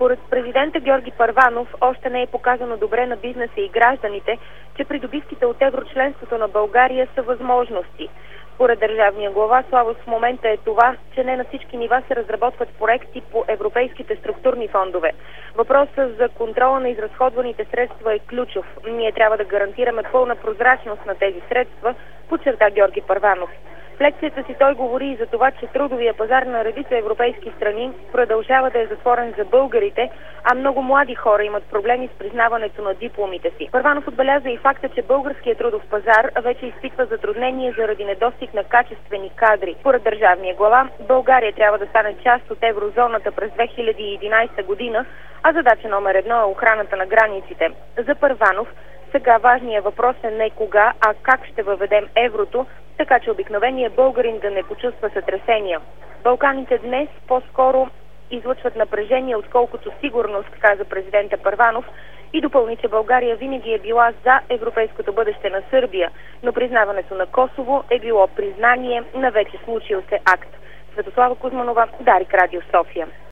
Според президента Георги Първанов още не е показано добре на бизнеса и гражданите, че придобивките от еврочленството на България са възможности. Според държавния глава слабост в момента е това, че не на всички нива се разработват проекти по европейските структурни фондове. Въпросът за контрола на изразходваните средства е ключов. Ние трябва да гарантираме пълна прозрачност на тези средства, подчерта Георги Първанов. В лекцията си той говори и за това, че трудовия пазар на редица европейски страни продължава да е затворен за българите, а много млади хора имат проблеми с признаването на дипломите си. Първанов отбеляза и факта, че българският трудов пазар вече изпитва затруднение заради недостиг на качествени кадри. Според държавния глава, България трябва да стане част от еврозоната през 2011 година, а задача номер 1 е охраната на границите. За Първанов сега важният въпрос е не кога, а как ще въведем еврото, така че обикновеният българин да не почувства сътресения. Балканите днес по-скоро излъчват напрежение, отколкото сигурност, каза президента Първанов, и допълни, че България винаги е била за европейското бъдеще на Сърбия, но признаването на Косово е било признание на вече случил се акт. Светослава Кузманова, Дарик, Радио София.